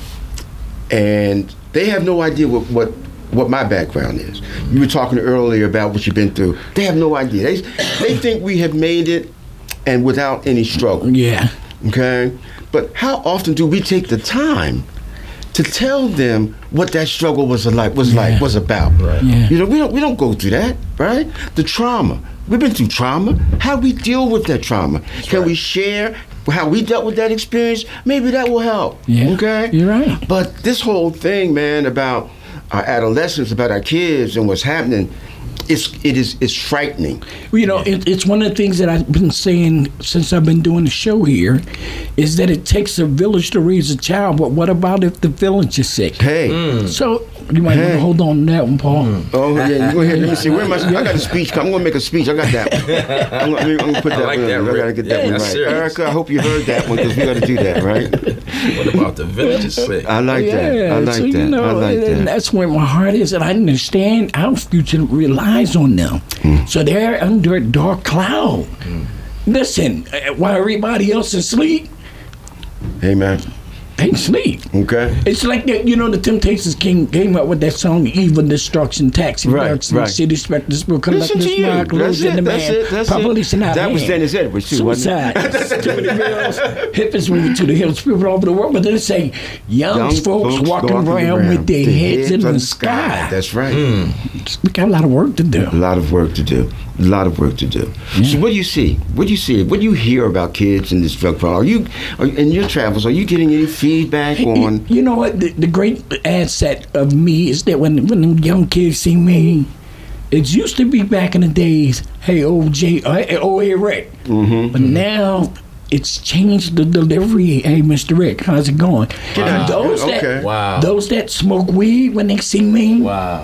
And they have no idea what, what, what my background is. You were talking earlier about what you've been through. They have no idea. They, they think we have made it and without any struggle. Yeah. Okay? But how often do we take the time to tell them what that struggle was like, was yeah. like, was about? Right. Yeah. You know, we don't we don't go through that, right? The trauma. We've been through trauma. How we deal with that trauma? That's Can right. we share how we dealt with that experience? Maybe that will help. Yeah. Okay? You're right. But this whole thing, man, about our adolescents, about our kids and what's happening, It's it is it's frightening. Well, you know, it, it's one of the things that I've been saying since I've been doing the show here, is that it takes a village to raise a child. But what about if the village is sick? Hey, mm. so you might hey. want to hold on to that one, Paul. Mm. Oh yeah, go ahead. Let me see. Where am I? I got a speech. I'm gonna make a speech. I got that one. I'm gonna, I'm gonna put that I like one. That, I gotta get that yeah, one right. Serious. Erica, I hope you heard that one because we got to do that, right? What about the village is sick? I like yeah, that. I like so, that. You know, I like and that. That's where my heart is, and I understand our future relies on them. Mm. So they're under a dark cloud. Mm. Listen, while everybody else is asleep, hey man, they sleep. Okay. It's like that, you know, the Temptations King came up with that song, Evil Destruction, Taxi right, Works, right. City Specters will collect Listen this to you. mark, That's losing it. the That's man. it. That's Population it. out That was hand. Dennis Edwards too, Suicide. wasn't it? Too many girls, hippies moving to the hills, people all over the world, but they say young, young folks, folks walking, walking around, around with their heads, heads in the sky. sky. That's right. Mm. We got a lot of work to do. A lot of work to do. A lot of work to do. Yeah. So what do you see? What do you see? What do you hear about kids in this drug problem? Are you, are, in your travels, are you getting any feedback on? You know what? The, the great asset of me is that when when the young kids see me, it used to be back in the days, hey, O J, oh, hey, Rick. Mm-hmm. But now it's changed the delivery. Hey, Mister Rick, how's it going? Wow. Those that okay. wow. those that smoke weed when they see me, wow.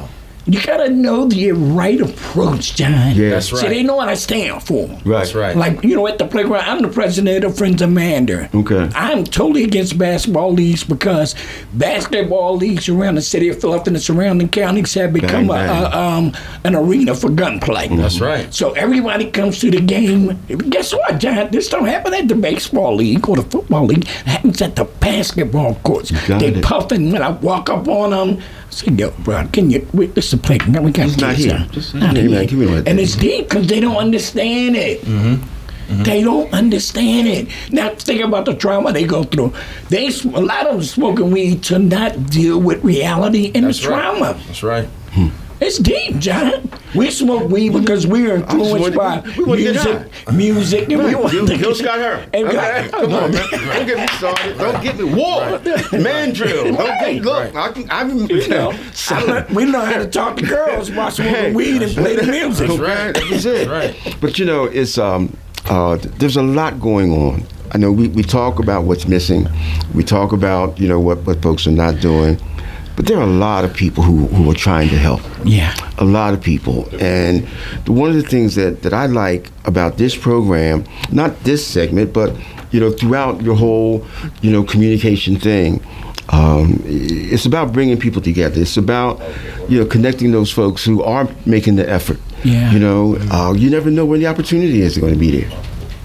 You gotta know the right approach, John. Yeah. That's See, right. they know what I stand for. Right. That's right. Like, you know, at the playground, I'm the president of Friends of Mander. Okay. I'm totally against basketball leagues because basketball leagues around the city of Philadelphia and the surrounding counties have become Bang, bang. A, a, um, an arena for gunplay. That's right. So everybody comes to the game. Guess what, John? This don't happen at the baseball league or the football league. It happens at the basketball courts. Got They it. puffing when I walk up on them. I say, yo, bro, can you, wait, this is a play. We got It's not kids, here. John. Just- Not hey, here. man, give me one. And it's deep because they don't understand it. Mm-hmm. Mm-hmm. They don't understand it. Now think about the trauma they go through. They a lot of them smoking weed to not deal with reality and That's the right. trauma. That's right. It's deep, John. We smoke weed because we're influenced by we wanna get music, music, and we Right. want Bill, to Bill Scott Heron. And Okay. Come on, man. Don't get me started. Don't get me. War. Man drill. Don't get look. I can. I can. You know, I learned- we know how to talk to girls while smoking weed and play the music. That's right. That's it. Right. But you know, it's um, uh, there's a lot going on. I know we, we talk about what's missing. We talk about you know what, what folks are not doing. But there are a lot of people who, who are trying to help. Yeah. A lot of people. And the, one of the things that, that I like about this program, not this segment, but, you know, throughout your whole, you know, communication thing, um, it's about bringing people together. It's about, you know, connecting those folks who are making the effort. Yeah. You know, uh, you never know when the opportunity is going to be there.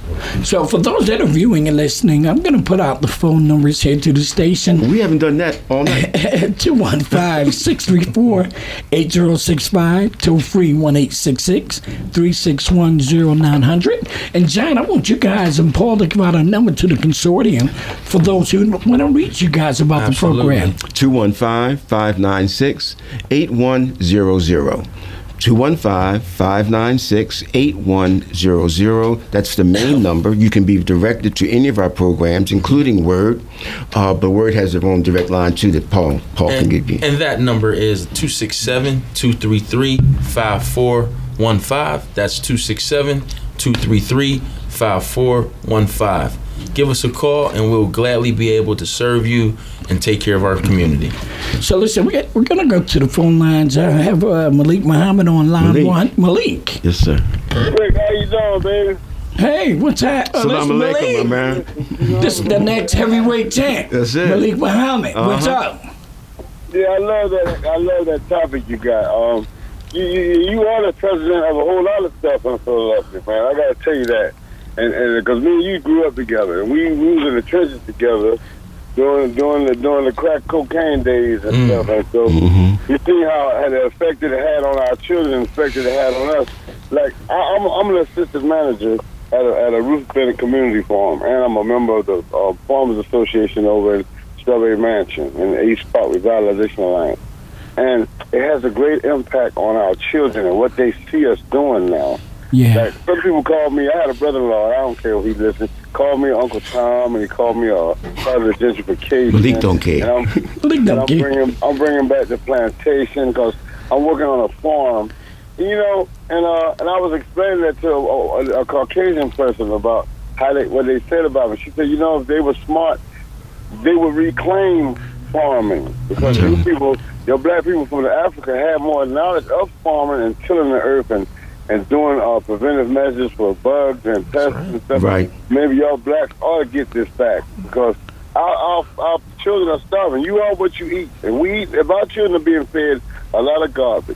So for those that are viewing and listening, I'm going to put out the phone numbers here to the station. We haven't done that all night. two one five, six three four, eight zero six five, toll free one eight six six, three six one, zero nine zero zero. And John, I want you guys and Paul to give out a number to the consortium for those who want to reach you guys about Absolutely. the program. two one five, five nine six, eight one zero zero. two one five, five nine six, eight one zero zero. That's the main number. You can be directed to any of our programs, including Word. Uh, but Word has their own direct line, too, that Paul, Paul And, can give you. and that number is two six seven, two three three, five four one five. That's two six seven, two three three, five four one five. Give us a call, and we'll gladly be able to serve you and take care of our community. So listen, we got, we're going to go to the phone lines. I have uh, Malik Muhammad on line Malik. one. Malik. Yes, sir. Rick, how you doing, baby? Hey, what's that? Uh, Salam listen, alaikum, my man. This is the next heavyweight champ. That's it. Malik Muhammad. What's Uh-huh. up? Yeah, I love that. I love that topic you got. Um, you, you, you are the president of a whole lot of stuff in Philadelphia, man. I got to tell you that. And and because me and you grew up together, and we, we was in the trenches together during during the during the crack cocaine days and Mm. stuff. And so Mm-hmm. you see how had the effect it had on our children, and the effect it had on us. Like I, I'm I'm an assistant manager at a, at a Ruth Bennett Community Farm, and I'm a member of the uh, Farmers Association over in Strawberry Mansion in the East Park Revitalization Alliance. And it has a great impact on our children and what they see us doing now. Yeah. Like, some people call me, I had a brother-in-law, I don't care if he listens, called me Uncle Tom, and he called me uh, part of the gentrification. Malik don't care. And I'm, Malik and don't I'm care. bringing, I'm bringing back the plantation because I'm working on a farm. You know, and uh, and I was explaining that to a, a, a Caucasian person about how they what they said about me. She said, you know, if they were smart, they would reclaim farming because you people, your black people from Africa, have more knowledge of farming and tilling the earth and and doing uh, preventive measures for bugs and pests and stuff. Right. Maybe y'all blacks ought to get this back because our, our our children are starving. You are what you eat, and we eat. If our children are being fed a lot of garbage.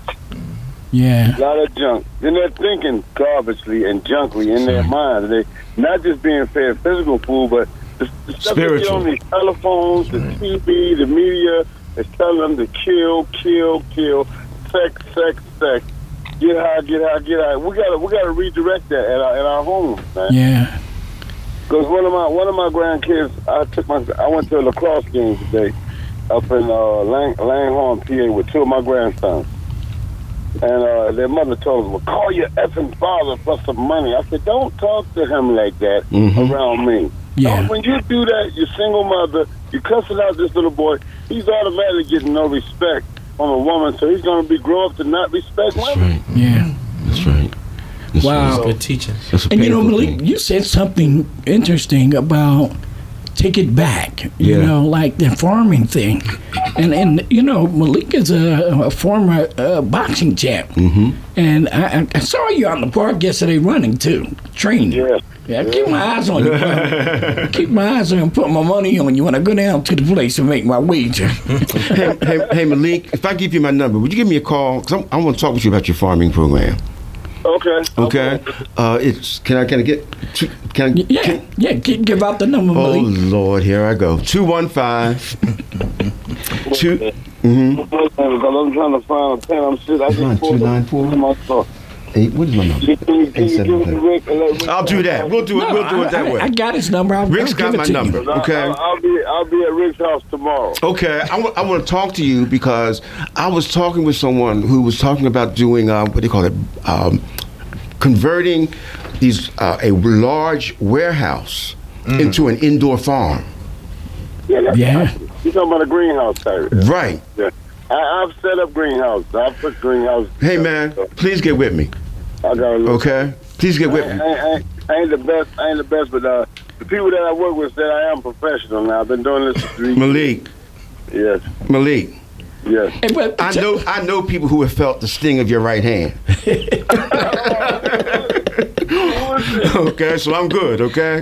Yeah. A lot of junk. Then they're thinking garbagely and junkly in their mind. They not just being fed physical food, but the, the stuff they get Spiritual. on these telephones, the T V, the media is telling them to kill, kill, kill, sex, sex, sex. Get high, get high, get high. We gotta, we gotta redirect that at our, at our homes, man. Yeah. Because one of my, one of my grandkids, I took my, I went to a lacrosse game today, up in uh, Lang, Langhorne, P A, with two of my grandsons. And uh, their mother told them, well, call your effing father for some money. I said, don't talk to him like that Mhm. around me. Yeah. No, when you do that, you're single mother, you cussing out this little boy, he's automatically getting no respect from a woman, so he's going to be grow up to not respect That's women. right. Yeah. That's right. That's Wow. right. Good teaching. That's a And you know, painful Malik, thing. you said something interesting about take it back. You Yeah. know, like the farming thing, and and you know, Malik is a, a former uh, boxing champ, Mm-hmm. and I, I saw you on the park yesterday running too, training. Yeah. Yeah, I keep my eyes on you, bro. Keep my eyes on you and put my money on you when I go down to the place and make my wager. hey, hey, hey, Malik, if I give you my number, would you give me a call? Because I want to talk with you about your farming program. Okay. Okay. Uh, it's can I can I get two, can I, Yeah, can, yeah. g- Give out the number, oh Malik. Lord, here I go. Two one five two. Mm-hmm. Because I'm trying to find a pen. I'm shit. I Come on, just pulled two nine up four. my stuff. Eight. What is my number? Can you, can Eight you seven give it to seven. Rick and let Rick I'll do that. We'll do it. No, we'll do it that I, way. I, I got his number. I'll, Rick's I'll got give my it to number. You. Okay. I'll, I'll be I'll be at Rick's house tomorrow. Okay, I want I want to talk to you because I was talking with someone who was talking about doing uh, what do you call it, um, converting these uh, a large warehouse into an indoor farm. Yeah. that's Yeah. possible. You talking about a greenhouse type? Right. Yeah. I, I've set up greenhouse. I've put greenhouse. Hey man, please get with me. I got a little. Okay, please get with I, me. I, I, I ain't the best. I ain't the best, but uh, the people that I work with said I am professional now. I've been doing this for three Malik, years. Malik. Yes. Hey, but, I know I know people who have felt the sting of your right hand. Okay, so I'm good. Okay.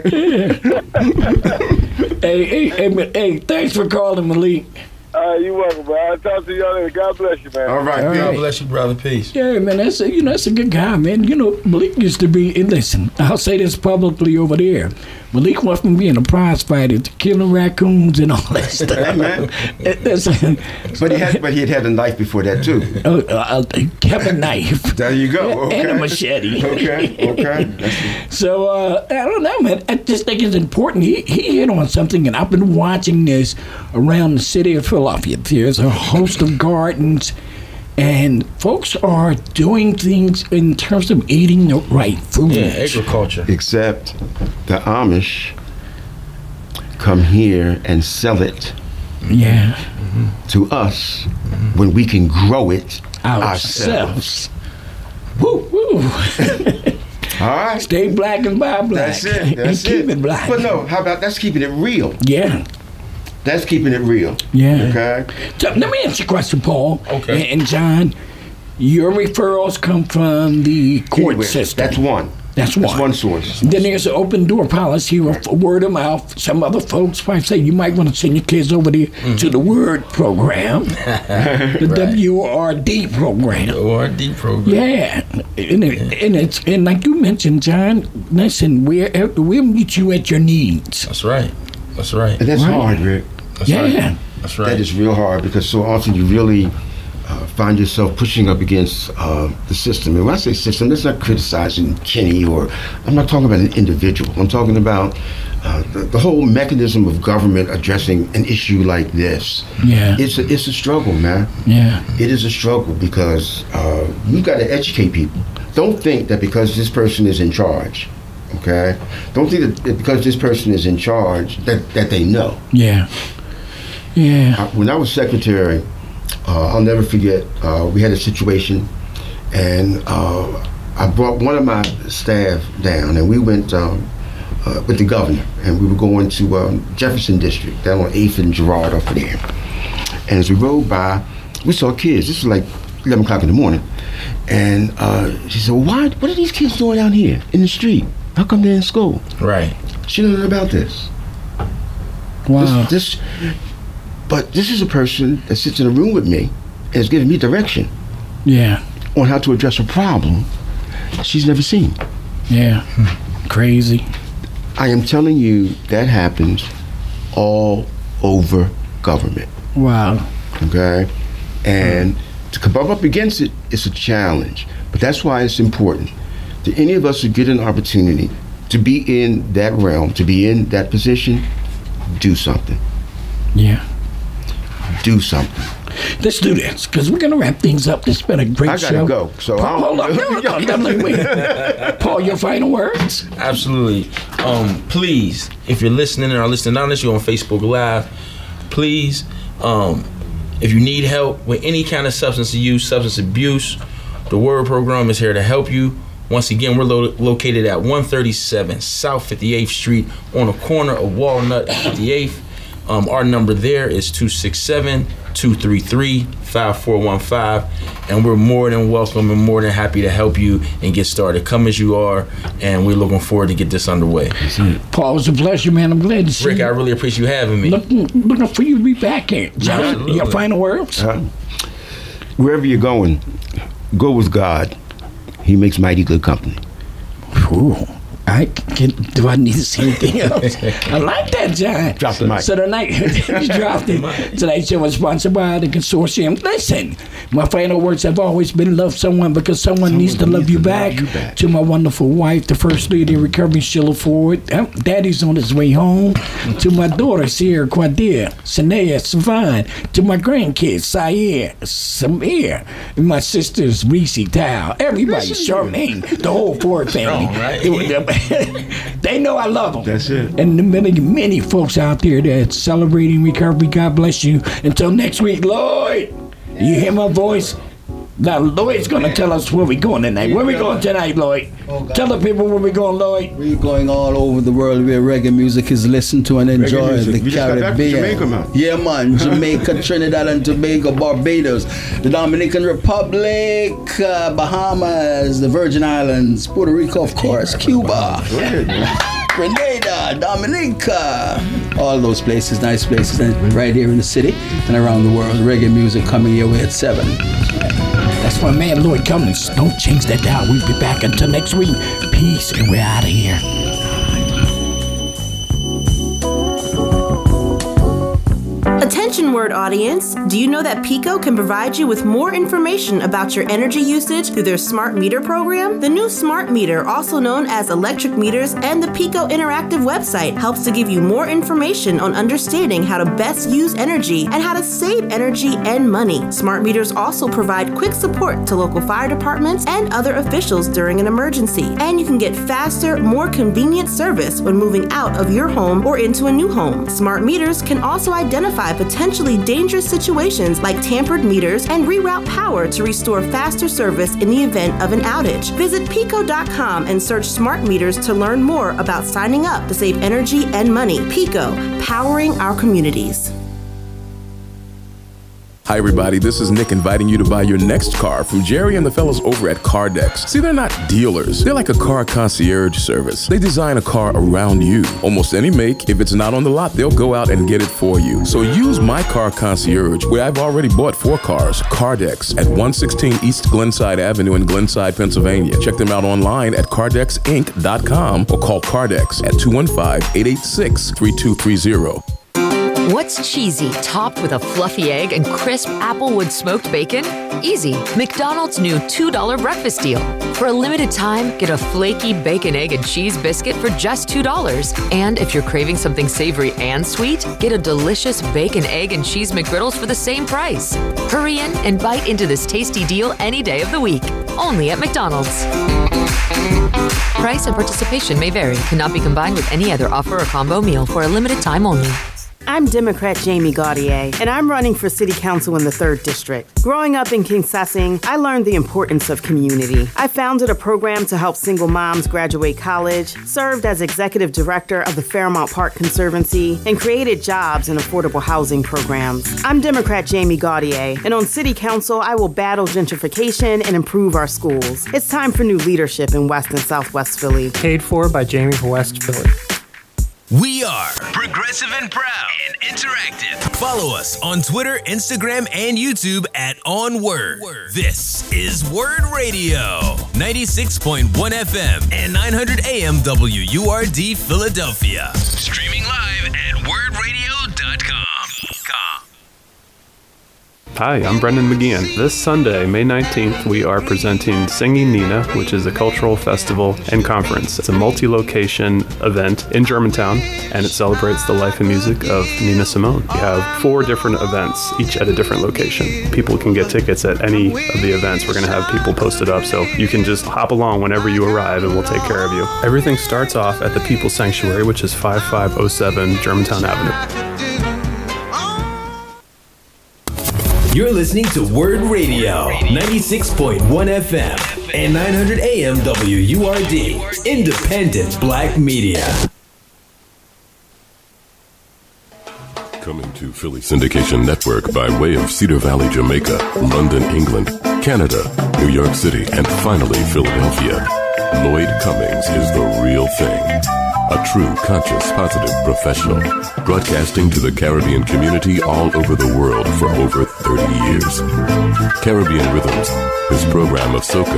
hey, hey, hey, ma- hey, thanks for calling, Malik. Uh, you're welcome, bro. I'll talk to y'all later. God bless you, man. All right. All God right. bless you, brother. Peace. Yeah, man, that's a, you know that's a good guy, man. You know, Malik used to be. And listen, I'll say this publicly over there. Malik went from being a prize fighter to killing raccoons and all that stuff. Hey, man. It- that's- But he had but he had had a knife before that too. uh, uh, kept a knife. There you go. Okay. And a machete. Okay. Okay. That's- So uh, I don't know, man. I just think it's important. He he hit on something, and I've been watching this around the city of Philadelphia. There's a host of gardens, and folks are doing things in terms of eating the right food. Yeah, agriculture. Except the Amish come here and sell it Yeah, to us when we can grow it ourselves. ourselves. Woo woo. All right. Stay black and buy black. That's it. That's and it. keep it black. But no, how about that's keeping it real? Yeah. That's keeping it real. Yeah. Okay. So let me ask you a question, Paul. Okay. And, and John, your referrals come from the court Anyway, system. That's one. That's one. That's one source. Then there's an open door policy, or f- word of mouth. Some other folks might say you might want to send your kids over there to the Word program, the Right. W R D program. O R D program. Yeah, and, it, and it's and like you mentioned, John. Listen, we we'll meet you at your needs. That's right. That's right. And that's Right. hard, Rick. That's Yeah. right. That's right. That is real hard because so often you really uh, find yourself pushing up against uh, the system. And when I say system, that's not criticizing Kenny or I'm not talking about an individual. I'm talking about uh, the, the whole mechanism of government addressing an issue like this. Yeah. It's a, it's a struggle, man. Yeah. It is a struggle because uh, you've got to educate people. Don't think that because this person is in charge, okay? Don't think that because this person is in charge that, that they know. Yeah. Yeah. Uh, When I was secretary, uh, I'll never forget, uh, we had a situation and uh, I brought one of my staff down and we went um, uh, with the governor and we were going to um, Jefferson District down on eighth and Girard up there. And as we rode by, we saw kids. This was like eleven o'clock in the morning. And uh, she said, well, why, what are these kids doing down here in the street? How come they're in school? Right. She didn't know about this. Wow. This, this, but this is a person that sits in a room with me and is giving me direction Yeah. on how to address a problem she's never seen. Yeah. Crazy. I am telling you that happens all over government. Wow. Okay? And to come up against it, it's a challenge. But that's why it's important that any of us who get an opportunity to be in that realm, to be in that position, do something. Yeah. Do something. Let's do this, because we're going to wrap things up. This has been a great I gotta show. go, so Paul, I hold don't- on. No, no, no, no, wait. Paul, your final words? Absolutely. Um, please, if you're listening and are listening on this, you're on Facebook Live. Please, um, if you need help with any kind of substance use, substance abuse, the Word program is here to help you Once again, we're lo- located at one thirty-seven South fifty-eighth Street on the corner of Walnut and fifty-eighth. Um, our number there is two six seven, two three three, five four one five, and we're more than welcome and more than happy to help you and get started. Come as you are, and we're looking forward to get this underway. Paul, it's a pleasure, man. I'm glad to see Rick, you. I really appreciate you having me. Looking, looking for you to be back here. John, Absolutely. your final words? Uh, wherever you're going, go with God. He makes mighty good company. Ooh. I can, do I need to say anything else? I like that, John. Drop the mic. So tonight, you dropped it. Tonight's show was sponsored by the consortium. Listen, my final words have always been love someone because someone, someone needs to love, needs you, to back. love you back. To my wonderful wife, the First Lady of Recovery, Sheila Ford. Daddy's on his way home. To my daughter, Sierra Quadir, Sanaya, Savine. To my grandkids, Sayer, Samir. And my sisters, Reese, Tao. Everybody, Charmaine, the whole Ford family. Strong, right? They know I love them. That's it. And the many, many folks out there that's celebrating recovery, God bless you. Until next week, Lloyd, you hear my voice? Now, Lloyd's going to tell us where we're going tonight. Where we going tonight, Lloyd? Oh, tell the people where we're going, Lloyd. We're going all over the world where reggae music is listened to and enjoyed. The we Caribbean. Jamaica, man. Yeah, man. Jamaica, Trinidad and Tobago, Barbados, the Dominican Republic, uh, Bahamas, the Virgin Islands, Puerto Rico, of course, Cuba. Grenada, Dominica, all those places, nice places, and right here in the city and around the world. Reggae music coming your way at seven. That's my man Lloyd Cummings. Don't change that dial. We'll be back until next week. Peace, and we're out of here. Attention word audience, do you know that Pico can provide you with more information about your energy usage through their smart meter program? The new smart meter, also known as electric meters, and the Pico interactive website helps to give you more information on understanding how to best use energy and how to save energy and money. Smart meters also provide quick support to local fire departments and other officials during an emergency. And you can get faster, more convenient service when moving out of your home or into a new home. Smart meters can also identify potentially dangerous situations like tampered meters and reroute power to restore faster service in the event of an outage. Visit pico dot com and search smart meters to learn more about signing up to save energy and money. Pico, powering our communities. Hi everybody, this is Nick inviting you to buy your next car from Jerry and the fellows over at Cardex. See, they're not dealers. They're like a car concierge service. They design a car around you. Almost any make, if it's not on the lot, they'll go out and get it for you. So use my car concierge, where I've already bought four cars, Cardex, at one sixteen East Glenside Avenue in Glenside, Pennsylvania. Check them out online at cardex inc dot com or call Cardex at two one five, eight eight six, three two three zero. What's cheesy, topped with a fluffy egg and crisp applewood smoked bacon? Easy. McDonald's new two dollar breakfast deal. For a limited time, get a flaky bacon, egg, and cheese biscuit for just two dollars. And if you're craving something savory and sweet, get a delicious bacon, egg, and cheese McGriddles for the same price. Hurry in and bite into this tasty deal any day of the week. Only at McDonald's. Price and participation may vary. Cannot be combined with any other offer or combo meal for a limited time only. I'm Democrat Jamie Gaudier, and I'm running for City Council in the third District. Growing up in Kingsessing, I learned the importance of community. I founded a program to help single moms graduate college, served as executive director of the Fairmount Park Conservancy, and created jobs and affordable housing programs. I'm Democrat Jamie Gaudier, and on City Council, I will battle gentrification and improve our schools. It's time for new leadership in West and Southwest Philly. Paid for by Jamie for West Philly. We are progressive and proud and interactive. Follow us on Twitter, Instagram, and YouTube at On Word. This is Word Radio, ninety-six point one F M and nine hundred A M W U R D Philadelphia. Streaming live at word radio dot com. Hi, I'm Brendan McGeehan. This Sunday, May nineteenth, we are presenting Singing Nina, which is a cultural festival and conference. It's a multi-location event in Germantown, and it celebrates the life and music of Nina Simone. We have four different events, each at a different location. People can get tickets at any of the events. We're going to have people posted up, so you can just hop along whenever you arrive, and we'll take care of you. Everything starts off at the People's Sanctuary, which is five five oh seven Germantown Avenue. You're listening to Word Radio, ninety-six point one F M. and nine hundred A M W U R D. Independent Black Media. Coming to Philly Syndication Network by way of Cedar Valley, Jamaica, London, England, Canada, New York City, and finally Philadelphia. Lloyd Cummings is the real thing. A true, conscious, positive professional, broadcasting to the Caribbean community all over the world for over thirty years. Caribbean Rhythms, his program of soca